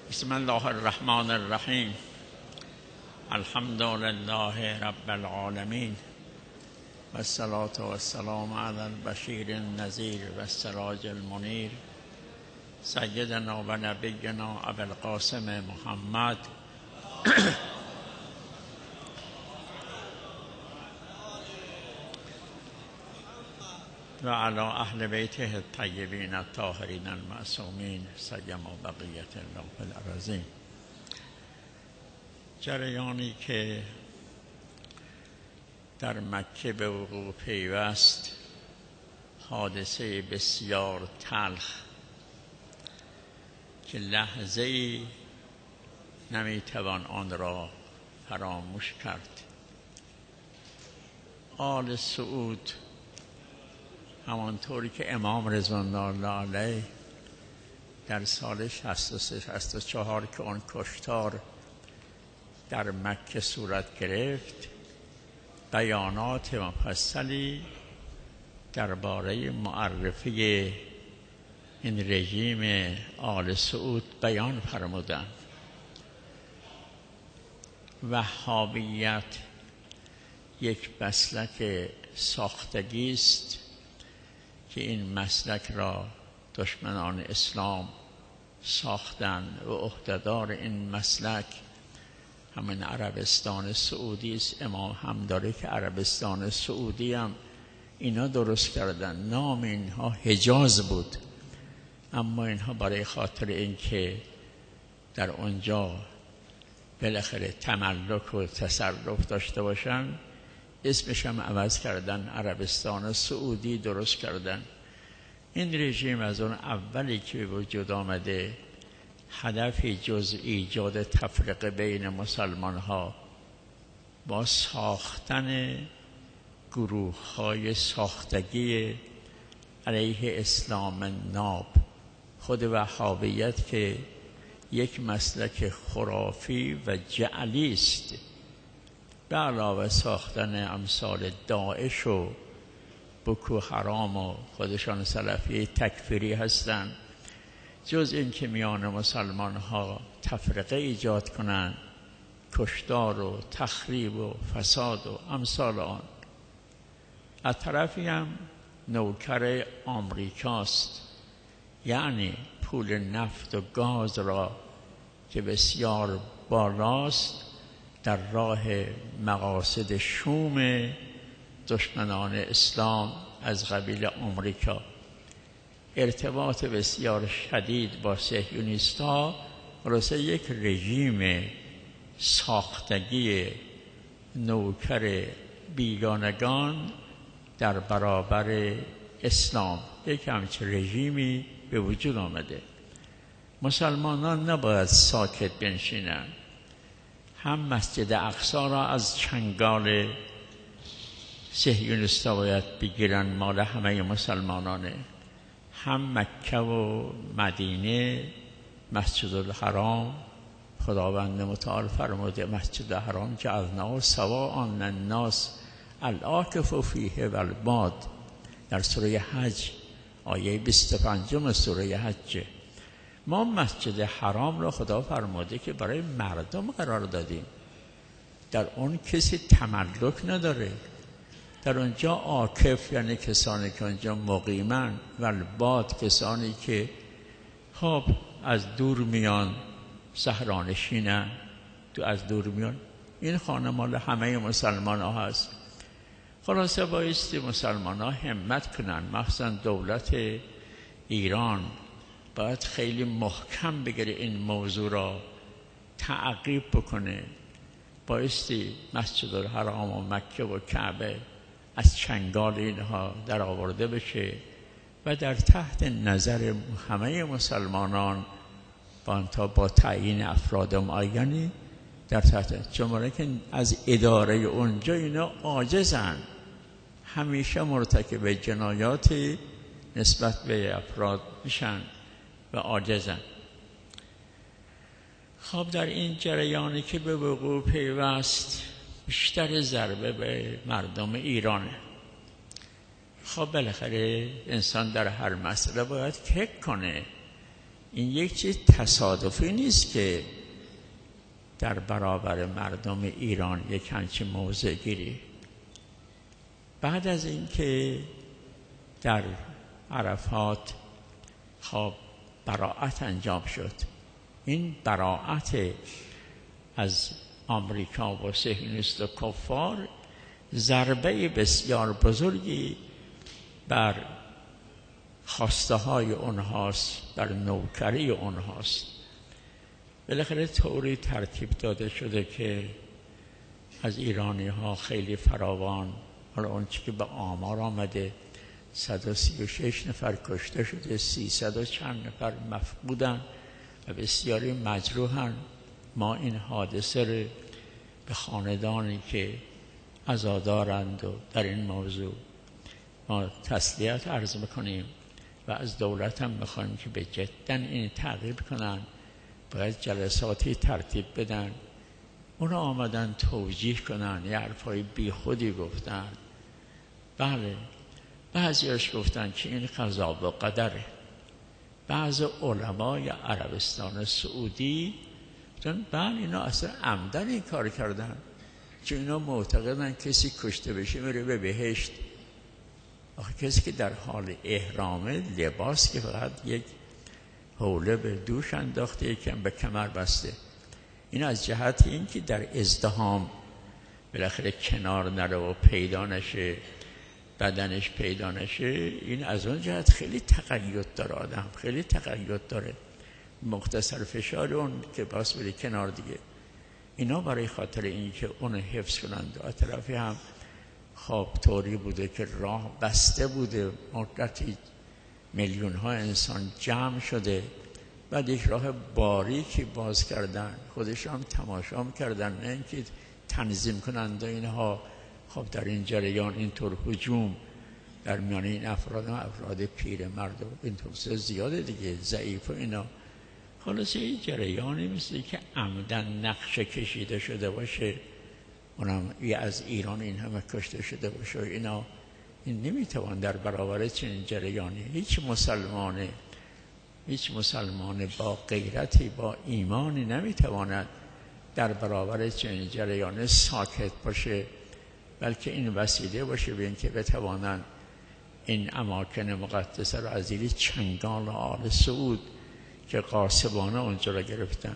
بسم الله الرحمن الرحیم. الحمد لله رب العالمین و الصلاة و السلام علی البشیر النذیر و السراج المنیر سیدنا و نبینا ابی القاسم محمد و علی اهل بیته الطیبین الطاهرین المعصومین سیما بقیت الله فی الارضین. جریانی که در مکه به وقوع پیوست، حادثه بسیار تلخ که لحظه‌ای نمیتوان آن را فراموش کرد. آل سعود همانطوری که امام رضوان الله علیه در سال 63-64 که آن کشتار در مکه صورت گرفت، بیانات مفصلی درباره معرفی این رژیم آل سعود بیان فرمودند. وهابیت یک مسلک ساختگی است که این مسلک را دشمنان اسلام ساختند و عهدهدار این مسلک همین عربستان سعودی است. امام هم داره که عربستان سعودی هم اینا درست کردن. نام اینها حجاز بود، اما اینها برای خاطر اینکه در اونجا بالاخره تملک و تصرف داشته باشن، اسمش هم عوض کردن، عربستان سعودی درست کردن. این رژیم از اون اولی که به وجود آمده هدفی جز ایجاد تفرقه بین مسلمان ها با ساختن گروه های ساختگی علیه اسلام ناب، خود وهابیت که یک مسلک خرافی و جعلی است، به علاوه ساختن امثال داعش و بoko حرام و خودشان سلفی تکفیری هستند، جز این که میان مسلمان ها تفرقه ایجاد کنند، کشتار و تخریب و فساد و امثال آن. از طرفی هم نوکر آمریکاست، یعنی پول نفت و گاز را که بسیار بالاست در راه مقاصد شوم دشمنان اسلام از قبیل آمریکا. ارتباط بسیار شدید با صهیونیست‌ها، خلاصه یک رژیم ساختگی نوکر بیگانگان در برابر اسلام، یک همچین رژیمی به وجود آمده. مسلمانان نباید ساکت بنشینند. هم مسجد اقصی را از چنگال صهیونیست‌ها باید بگیرن، مال همه مسلمانانه. هم مکه و مدینه، مسجد الحرام، خداوند متعال فرموده مسجد الحرام جعلناه سواء للناس العاکف فیه و الباد، در سوره حج آیه 25 سوره حج. ما مسجد حرام را خدا فرموده که برای مردم قرار دادیم، در اون کسی تملک نداره. در اونجا عاکف یعنی کسانی که اونجا مقیمن، و الباد کسانی که خب از دور میان، صحرانشینن، تو از دور میان. این خانه مال همه مسلمان ها هست. خلاصه بایستی مسلمان ها همت کنن، مخصوصا دولت ایران باید خیلی محکم بگیره این موضوع را تعقیب بکنه. بایستی مسجد الحرام و مکه و کعبه از چنگال اینها در آورده بشه و در تحت نظر همه مسلمانان با تعیین افراد معینی در تحت، چون که از اداره اونجا اینا عاجزن، همیشه مرتکب جنایاتی نسبت به افراد میشن و عاجزن. خب در این جریانی که به وقوع پیوست، بیشتر ضربه به مردم ایرانه. خب بالاخره انسان در هر مسئله باید فکر کنه این یک چیز تصادفی نیست که در برابر مردم ایران یک همچین موضع گیری. بعد از اینکه در عرفات خب براءت انجام شد، این براءت از آمریکا و صهیونیست و کفار ضربه بسیار بزرگی بر خواسته های اونهاست، بر نوکری اونهاست. بالاخره طوری ترتیب داده شده که از ایرانی ها خیلی فراوان، حالا اون چی که به آمار آمده 136 نفر کشته شده، 300 و چند نفر مفقودن و بسیاری مجروحن. ما این حادثه رو به خاندانی که عزادارند و در این موضوع ما تسلیت عرض میکنیم و از دولت هم میخوایم که به جداً این تعقیب کنن، باید جلساتی ترتیب بدن. اونا آمدن توجیه کنن، یه حرفای بی خودی گفتن. بله، بعضیاش گفتن که این قضا و قدره. بعض علمای عربستان سعودی گفتن بله اینا اصلا عمدن این کار کردن، چون اینا معتقدن کسی کشته بشه میره به بهشت. آخه کسی که در حال احرامه، لباس که فقط یک حوله به دوش انداخته، یکم به کمر بسته، این از جهت این که در ازدحام بالاخره کنار نره و پیدا نشه، بدنش پیدا نشه، این از اون جهت خیلی تقید داره. آدم خیلی تقید داره، مختصر فشار اون که باس بره کنار دیگه. اینا برای خاطر این که اون حفظ کنند. و طرفی هم خب طوری بوده که راه بسته بوده، مدتی میلیون ها انسان جمع شده، بعد یک راه باریکی باز کردن، خودش هم تماشا کردن، نه اینکه تنظیم کنند اینها. خب در این جریان اینطور هجوم در میان این افراد پیرمرد و اینطور زیاده دیگه، ضعیف و اینا. خلاصه این جریانی مثل که عمدن نقشه کشیده شده باشه، اونم از ایران این همه کشته شده باشه اینا. این نمیتوان در برابر چنین جریانی هیچ مسلمان با غیرتی، با ایمانی نمیتواند در برابر چنین جریانی ساکت باشه، بلکه این وسیله باشه به اینکه بتوانند این اماکن مقدسه را از زیر چنگال آل سعود که غاصبانه اونجا را گرفتن.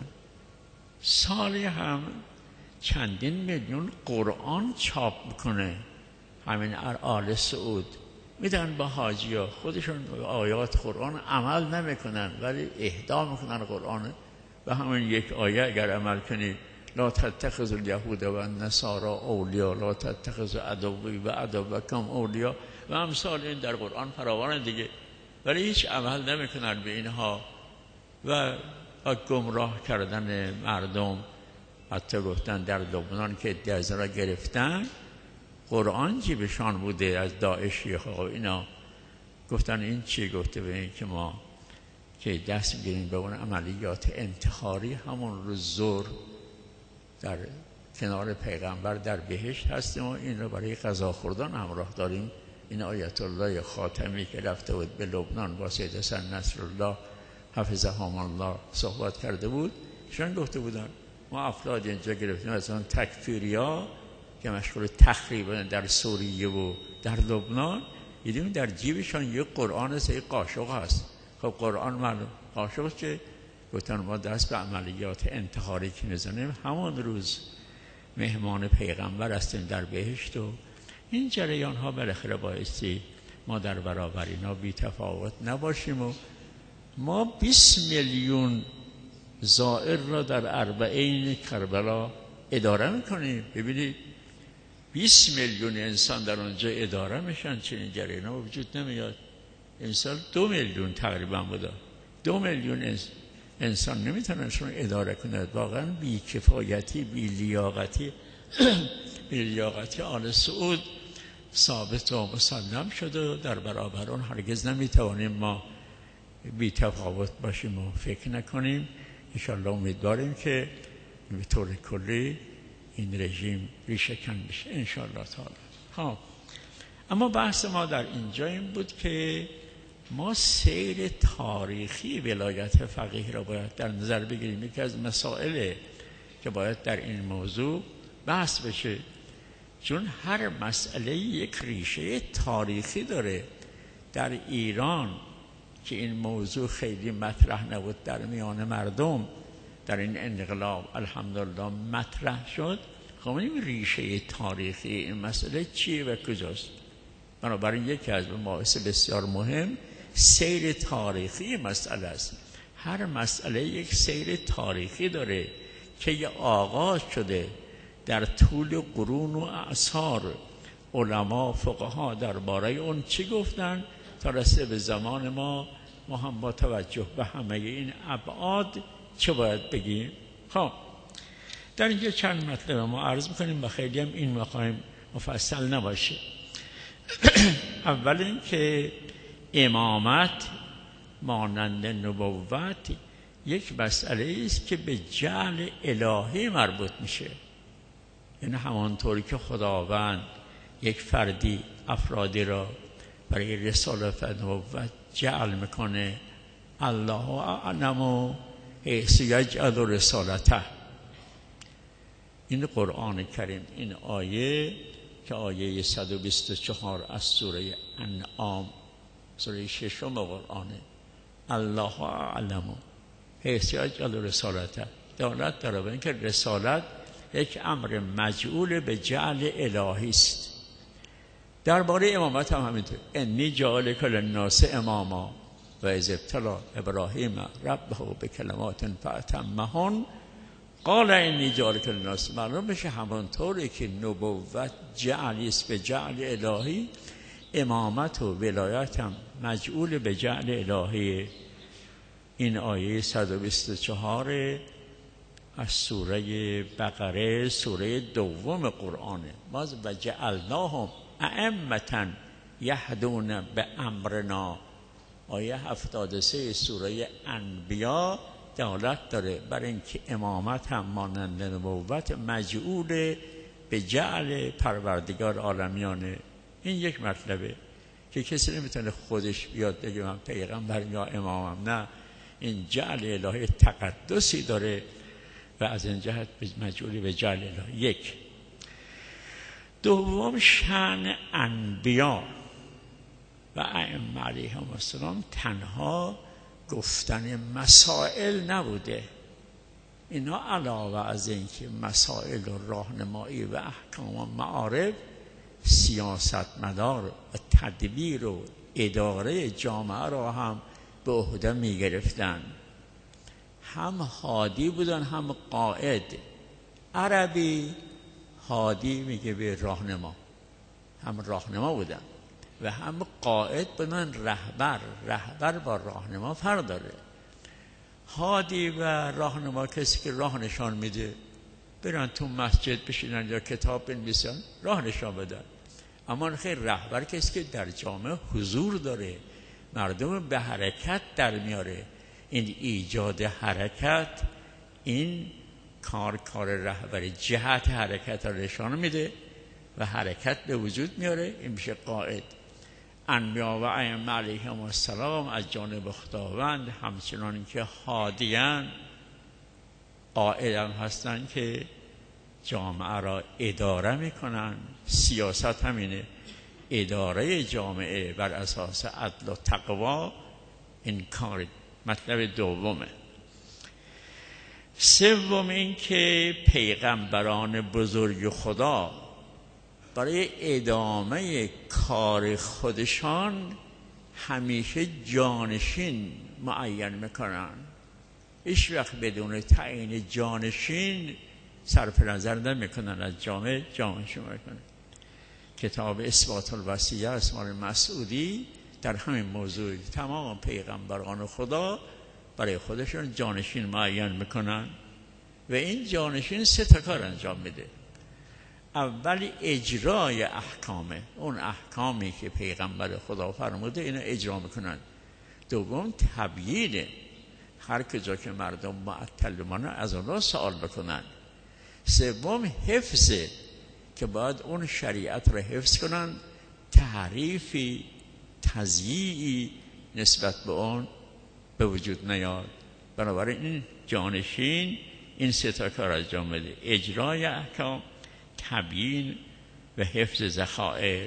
سالی هم چندین میلیون قرآن چاپ میکنه همین آل سعود، میدن با حاجی‌ها، خودشون آیات قرآن عمل نمیکنن ولی اهدا میکنن قرآن. و همین یک آیه اگر عمل کنی، لا تتخذوا اليهود و النصارى اولیاء لا تتخذوا عدوی و عدوکم اولیاء و امثال این در قرآن فراوان دیگه، ولی هیچ عمل نمیکنن به اینها و گمراه کردن مردم. حتی گفتن در لبنان که ادعا را گرفتن، قرآن جیبشان بوده از داعشی ها اینا. گفتن این چی؟ گفته به این که ما که دست میگیریم به اون عملیات انتحاری، همون روز ظهر در کنار پیغمبر در بهشت هستیم و این رو برای غذا خوردن همراه داریم. این آیت الله خاتمی که رفته بود به لبنان با سید حسن نصرالله حفظهم الله صحبت کرده بود، شون گفته بودن ما افراد اینجا گرفتیم از اون تکفیریا که مشغول تخریب در سوریه و در لبنان، دیدیم در جیبشان یک قرآن سه قاشق هست. خب قرآن معلوم قاشق چه؟ گفتن ما دست به عملیات انتحاری که میزنیم همون روز مهمان پیغمبر هستیم در بهشت. و این جریان ها بالاخره بایستی ما در برابر اینا بی تفاوت نباشیم و ما 20 میلیون زائر را در اربعین کربلا اداره میکنیم. ببینید 20 میلیون انسان در اونجا اداره میشن، چنین جریان ها وجود نمیاد. امسال 2 میلیون تقریبا بوده، 2 میلیون انسان نمیتونن شما اداره کنند. واقعا بی کفایتی، بی لیاقتی آل سعود ثابت و مسلم شده. در برابر اون هرگز نمیتوانیم ما بی تفاوت باشیم و فکر نکنیم. انشاءالله امیدواریم که به طور کلی این رژیم ریشه کن بشه انشاءالله تعالی. خب اما بحث ما در اینجا این بود که ما سیر تاریخی ولایت فقیه را باید در نظر بگیریم. یکی از مسائل که باید در این موضوع بحث بشه، چون هر مسئله یک ریشه تاریخی داره. در ایران که این موضوع خیلی مطرح نبود در میان مردم، در این انقلاب الحمدلله مطرح شد. خب این ریشه تاریخی این مسئله چیه و کجاست؟ بنابراین یکی از مباحث بسیار مهم سیر تاریخی مسئله است. هر مسئله یک سیر تاریخی داره که یه آغاز شده در طول قرون و اعصار. علما فقها درباره اون چی گفتن تا رسیده به زمان ما هم با توجه به همه این ابعاد چه باید بگیم؟ خب در اینجا چند مطلب ما عرض میکنیم و خیلی هم این مقام مفصل نباشه. اول این که امامت مانند نبوت یک مسئله است که به جعل الهی مربوط میشه. یعنی همانطوری که خداوند یک فردی افرادی را برای رسالت و نبوت جعل میکنه، الله اعلم حیث یجعل رسالته. این قرآن کریم، این آیه که آیه 124 از سوره انعام، سوره 6 قرآنه، الله اعلم حیث یجعل رسالته، دلالت داره به اینکه رسالت یک امر مجعول به جعل الهی است. درباره امامت هم همینطور، انی جاعلک للناس اماما و اذ ابتلی ابراهیم ربه بکلمات فاتمهن قال انی جاعلک للناس. معلوم بشه همانطوری که نبوت جعلی است به جعل الهی، امامت و ولایت هم مجعول به جعل الهی. این آیه 124 از سوره بقره، سوره دوم قرآنه. باز و جعلناهم ائمة یهدون به امرنا، آیه 73 سوره انبیا دلالت داره بر اینکه امامت هم مانند نبوت مجعول به جعل پروردگار عالمیانه. این یک مطلبه که کسی نمیتونه خودش بیاد بگه من پیغمبر یا امامم. نه، این جعل الهی تقدسی داره و از این جهت مجعولی به جعل الهی. یک. دوم، شأن انبیا و ائمه علیهم السلام تنها گفتن مسائل نبوده. اینا علاوه از اینکه مسائل و راهنمایی و احکام و معارف، سیاستمدار و تدبیر و اداره جامعه را هم به عهده می گرفتن. هم هادی بودن هم قائد. عربی هادی میگه به راهنما، هم راهنما بودن و هم قائد بودن، رهبر با راهنما فرق داره. هادی و راهنما کسی که راه نشان میده، برن تو مسجد بشینن یا کتاب بنویسن راه نشان بدن. اما خیر رهبر کسی که در جامعه حضور داره، مردم به حرکت در میاره. این ایجاد حرکت، این کار رهبری، جهت حرکت را نشان میده و حرکت به وجود میاره. این میشه قائد. انبیا و ائمه علیهم السلام از جانب خداوند همچنان که هادیان، قائدان هستن که جامعه را اداره میکنن. سیاست همینه، اداره جامعه بر اساس عدل و تقوا. این کار مطلب دومه. سوم این که پیغمبران بزرگ خدا برای ادامه کار خودشان همیشه جانشین معین میکنن. هیچ وقت بدون تعیین جانشین صرف نظر نمیکنن از جامعه جانشین میکنن. کتاب اثبات الوصیه اسماعیل مسعودی در همین موضوع تمام پیغمبران خدا برای خودشون جانشین معین میکنن و این جانشین 3 کار انجام میده. اول اجرای احکامه، اون احکامی که پیغمبر خدا فرموده اینو اجرا میکنن. دوم تبیینه، هر کجا که مردم معطل مانه از اونها سوال بکنن. سوم حفظه، که باید اون شریعت رو حفظ کنن، تحریفی تضییعی نسبت به اون به وجود نیاد. بنابراین این جانشین این سه تا کار انجام بده: اجرای احکام، تبیین و حفظ ذخایر.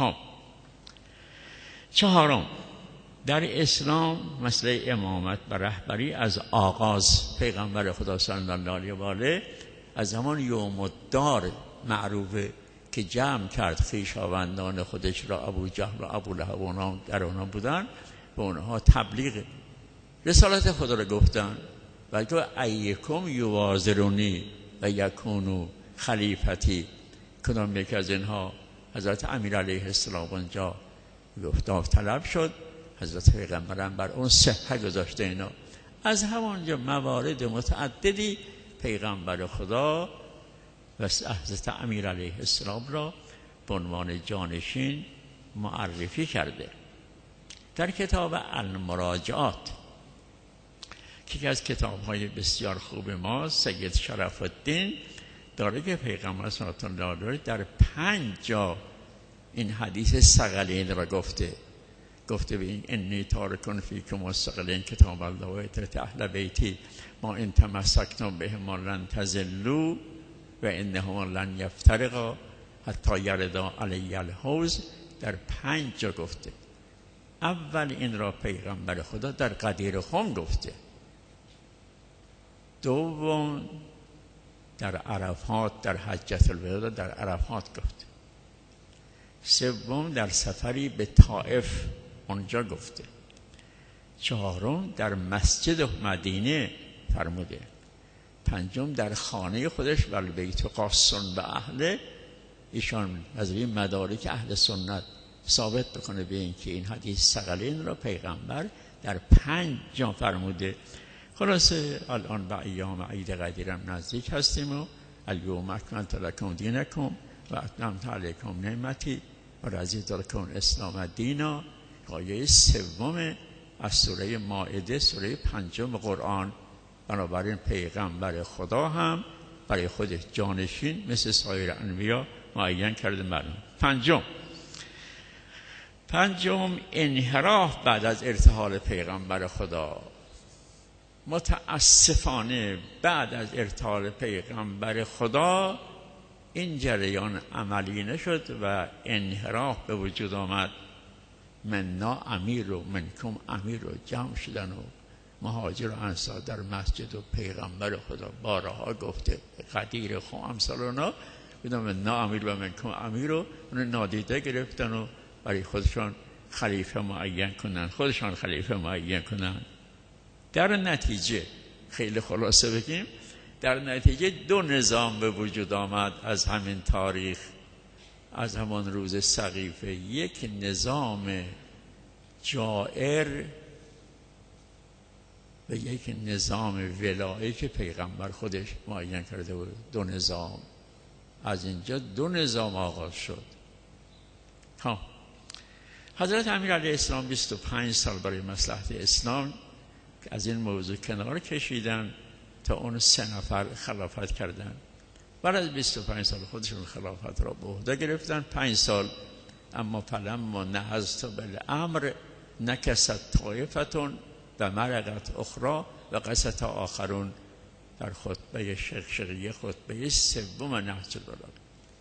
چهارم، در اسلام مسئله امامت و رهبری از آغاز پیغمبر خدا صلی الله علیه و آله از همان یوم الدار معروفه که جمع کرد خویشاوندان خودش را، ابو جهل و ابو لهب و در آنها بودن، به اونها تبلیغ رسالت خدا را گفتن و گفت ایکم یوازرونی و یکونو خلیفتی. کدام یکی از اینها؟ حضرت امیر علیه السلام اونجا گفت طلب شد، حضرت پیغمبرم بر اون صحه گذاشته. اینا از همانجا موارد متعددی پیغمبر خدا و حضرت امیر علیه السلام را به عنوان جانشین معرفی کرده. در کتاب المراجعات که یکی از کتاب‌های بسیار خوب ما، سید شرف الدین داره که پیغمبر صلی الله علیه و آله در 5 جا این حدیث ثقلین را گفته به این انی تارکون فیکم الثقلین کتاب الله و عترة اهل بیتی ما ان تمسکتم بهما لن تضلوا و انهما لن یفترقا حتی یردا علی الحوض. در 5 جا گفته. اول این را پیغمبر خدا در غدیر خم گفته، دوم در عرفات، در حجة الوداع در عرفات گفته، سوم در سفری به طائف اونجا گفته، چهارم در مسجد مدینه فرموده، پنجم در خانه خودش و بیت قاسم به اهل. ایشان از این مدارک اهل سنت ثابت بکنه به این که این حدیث ثقلین را پیغمبر در 5 جا فرموده. خلاصه الان به ایام عید قدیرم نزدیک هستیم و الیوم اکملت لکم دینکم و اتممت علیکم نعمتی و رضیت لکم الاسلام دینا. آیه 3 از سوره مائده، سوره 5 قرآن. بنابراین پیغمبر خدا هم برای خودش جانشین مثل سایر انبیا معین کرده. معلوم. پنجم انحراف بعد از ارتحال پیغمبر خدا. متاسفانه بعد از ارتحال پیغمبر خدا این جریان عملی نشد و انحراف به وجود آمد. منا امیر و منکم امیر و جمع شدن و مهاجر و انصار در مسجد و پیغمبر خدا بارها گفته غدیر خم امثال اونا بودن منا امیر و منکم امیر رو اون نادیده گرفتن و برای خودشان خلیفه معین کنن. در نتیجه خیلی خلاصه بگیم، در نتیجه 2 نظام به وجود آمد از همین تاریخ، از همان روز سقیفه. یک نظام جائر و یک نظام ولایی که پیغمبر خودش معین کرده بود. 2 نظام. از اینجا 2 نظام آغاز شد. حضرت امیر علیه السلام 25 سال برای مصلحت اسلام از این موضوع کنار کشیدن تا اون 3 نفر خلافت کردن. بعد از 25 سال خودشون خلافت را به عهده گرفتن. 5 سال. اما فلما نهضت بالامر نکست طایفتون و مرقت اخرى و قست آخرون. در خطبه شقشقیه، خطبه 3 نهج البلاغه،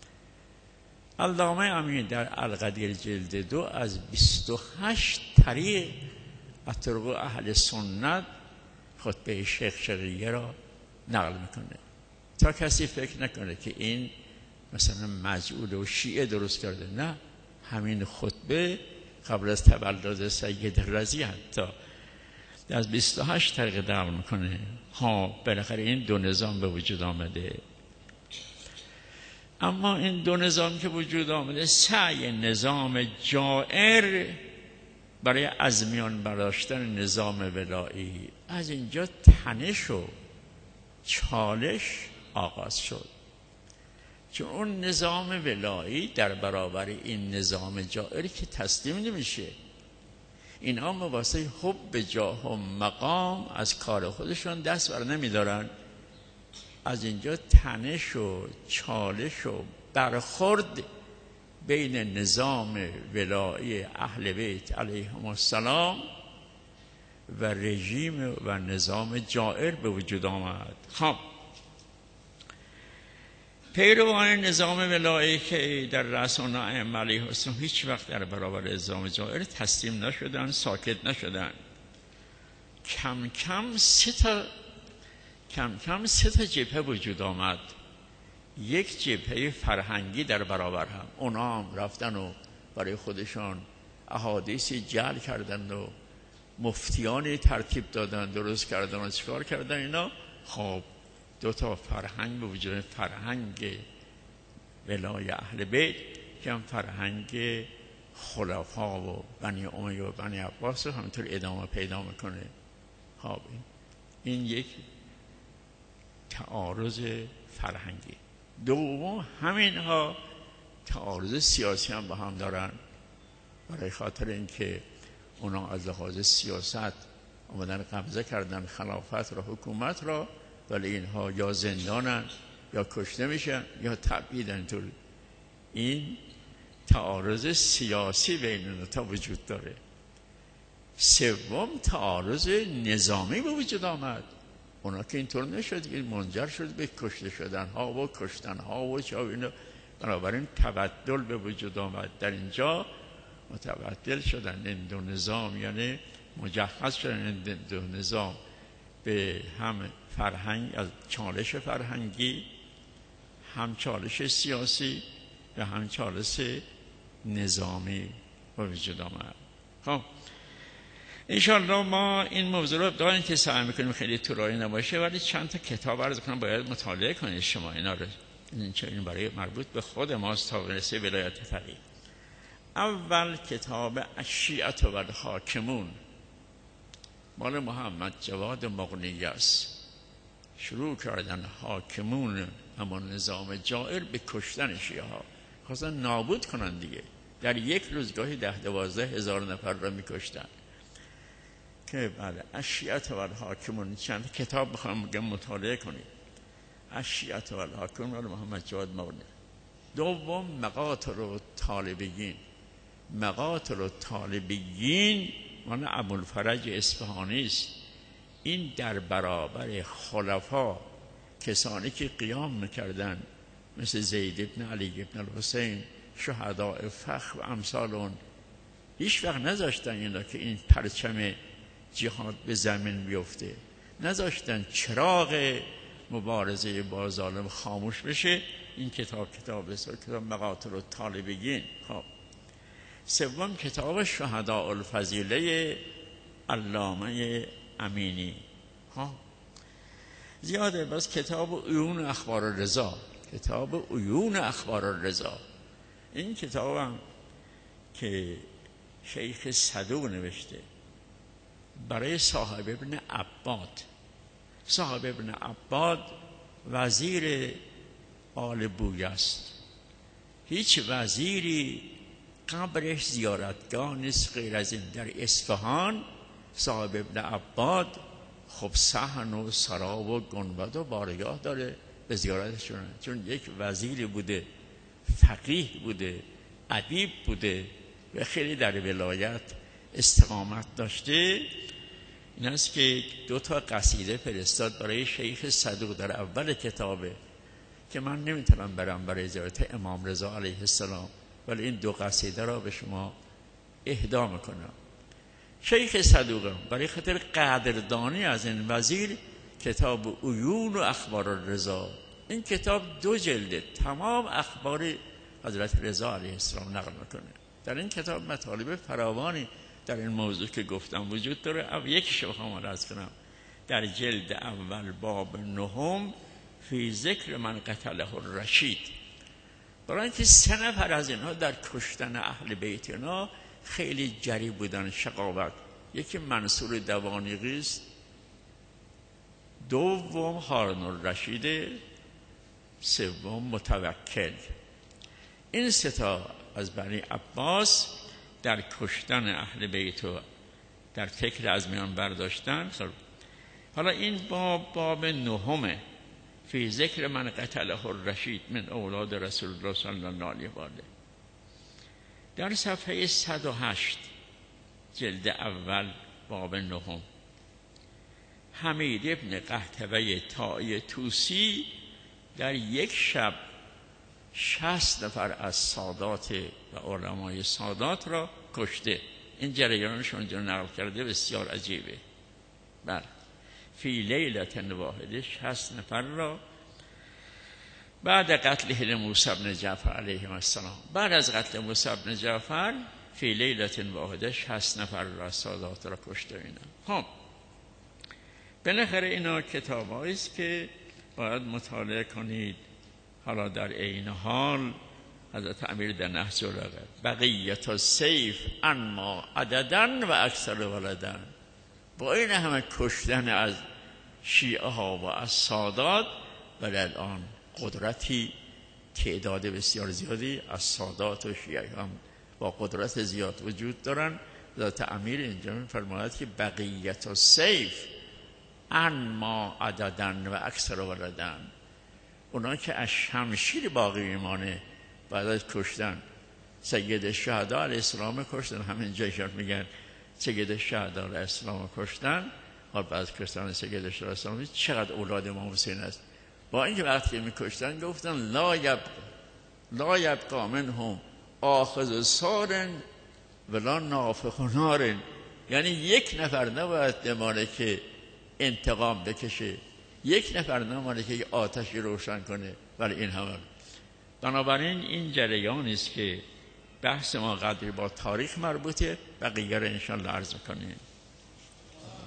علامه امین در القدیر جلد 2 از 28 طریق از طرق اهل سنت خطبه شقشقیه را نقل میکنه تا کسی فکر نکنه که این مثلا مجعول و شیعه درست کرده. نه، همین خطبه قبل از تولد سید رضی حتی از 28 طریق نقل میکنه. بالاخره این 2 نظام به وجود آمده. اما این 2 نظام که وجود آمده، سعی نظام جائر برای از میان برداشتن نظام ولایی، از اینجا تنش و چالش آغاز شد. چون اون نظام ولایی در برابر این نظام جائر که تسلیم نمیشه. اینها واسه حب جاه و مقام از کار خودشون دست بر نمیدارن. از اینجا تنش و چالش و برخورد بین نظام ولایی اهل بیت علیهم السلام و رژیم و نظام جائر به وجود آمد. خب پیروان نظام ولایی که در رأسان ائمه علیهم السلام هیچ وقت در برابر نظام جائر تسلیم نشدن، ساکت نشدن. کم کم سه تا جبهه وجود آمد. یک جبهه فرهنگی در برابر هم، اونا هم رفتن و برای خودشان احادیثی جعل کردن و مفتیانی ترتیب دادن، درست کردن و چیکار کردن اینا. خب دو تا فرهنگ به وجود، فرهنگ ولای اهل بیت که هم فرهنگ خلفا و بنی امیه و بنی عباس رو همینطور ادامه پیدا میکنه. خب این یک تعارض فرهنگی. دوم همین ها تعارض سیاسی هم با هم دارن، برای خاطر اینکه اونا از لحاظ سیاست اومدن قبضه کردن خلافت را، حکومت را، ولی اینها یا زندانن یا کشته میشن یا تبعیدن. طور این تعارض سیاسی بین اونها وجود داره. سوم تعارض نظامی به وجود آمد. اونا که اینطور نشد، این منجر شد به کشته شدن ها و کشتن ها و چه اینا. بنابراین تبدل به وجود آمد. در اینجا متبدل شدن این دو نظام، یعنی مجهز شدن این دو نظام به هم فرهنگ، از چالش فرهنگی، هم چالش سیاسی و هم چالش نظامی به وجود آمد. خب انشاءالله ما این موضوع رو داریم که سعی میکنیم خیلی طولانی نباشه، ولی چند تا کتاب عرض کنم باید مطالعه کنید شما اینا رو. این برای مربوط به خود ماست تا برسه ولایت فقیه. اول کتاب الشیعة و الحاکمون مال محمد جواد مغنی است. شروع کردن حاکمون اما نظام جائر به کشتن شیعه ها، خواستن نابود کنن دیگه. در یک روز گاهی 10-12 هزار نفر را میکشتن. که بله الشیعة و الحاکمون چند کتاب بخوام بگم مطالعه کنید. الشیعة و الحاکمون مال محمد جواد مغنی. دوم مقاتل الطالبیین. مقاتل الطالبیین مال ابوالفرج اصفهانی است. این در برابر خلفا، کسانی که قیام میکردن مثل زید ابن علی ابن الحسین، شهداء فخر و امثال اون، هیچ وقت نذاشتن اینا که این پرچم جهاد به زمین بیفته، نذاشتن چراغ مبارزه با ظالم خاموش بشه. این کتاب مقاتل الطالبیین. خب سوم کتاب شهداء الفضیله علامه امینی. ها زیاده. بس کتاب عیون اخبار الرضا. کتاب عیون اخبار الرضا، این کتاب هم که شیخ صدوق نوشته برای صاحب ابن عباد. صاحب ابن عباد وزیر آل بویه است. هیچ وزیری قبرش زیارتگاه نیست غیر از این. در اصفهان صاحب ابن عباد خب صحن و سرا و گنبد و بارگاه داره، به زیارتشون، چون یک وزیری بوده، فقیه بوده، ادیب بوده و خیلی در ولایت استقامت داشته. این است که 2 قصیده فرستاد برای شیخ صدوق در اول کتابه که من نمیتونم برم برای زیارت امام رضا علیه السلام، ولی این 2 قصیده را به شما اهدا میکنم. شیخ صدوق برای خاطر قدردانی از این وزیر کتاب عیون و اخبار الرضا، این کتاب 2 جلده تمام اخبار حضرت رضا علیه السلام نقل میکنه. در این کتاب مطالب فراوانی در این موضوع که گفتم وجود داره. یکیش بخوام عرض کنم. در جلد اول باب 9 فی ذکر من قتله الرشید، برای اینکه 3 نفر از اینها در کشتن اهل بیت اینا خیلی جری بودن، شقاوت. یکی منصور دوانیقی است، دوم هارون الرشید، سوم متوکل. این 3 از بنی عباس در کشتن اهل بیت و در فکر از میان برداشتن. حالا این باب 9 فی ذکر من قتله الرشید من اولاد رسول الله صلی الله علیه و آله. در صفحه 108 جلد اول باب 9 حمید ابن قهطبه طائی توسی در یک شب 60 نفر از سادات و علمای سادات را کشته. این جریانش اونجا نقل کرده، بسیار عجیبه. بله، فی لیلت واحده 60 نفر را بعد قتل موسی بن جعفر علیه السلام. بعد از قتل موسی بن جعفر فی لیلت واحده 60 نفر را سادات را کشته. اینا خب بالاخره اینا کتاب‌هایی است که باید مطالعه کنید. حالا در این حال حضرت امیر در نهج البلاغه بقیت السیف انما عددن و اکثر ولدن، با این همه کشتن از شیعه ها و از سادات، ولی الان قدرتی تعداد بسیار زیادی از سادات و شیعه هم با قدرت زیاد وجود دارن. حضرت امیر اینجا می‌فرماید که بقیت السیف انما عددن و اکثر ولدن، اونا که از شمشیر باقی میمانه بعد از کشتن. سید الشهدا علیه السلام کشتن، همین جایشان میگن سید الشهدا علیه السلام کشتن. حال بعد از کشتن سید الشهدا علیه السلام چقدر اولاد امام حسین است. با اینکه وقتی میکشتن گفتن لا یبقى منهم آخذ سار ولا نافخ نار، یعنی یک نفر نباید بمانه که انتقام بکشه، یک نفر نمانه که آتشی روشن کنه، ولی این همه. بنابراین این جریانی است که بحث ما قدری با تاریخ مربوطه، بقیه رو انشاءالله عرض کنیم.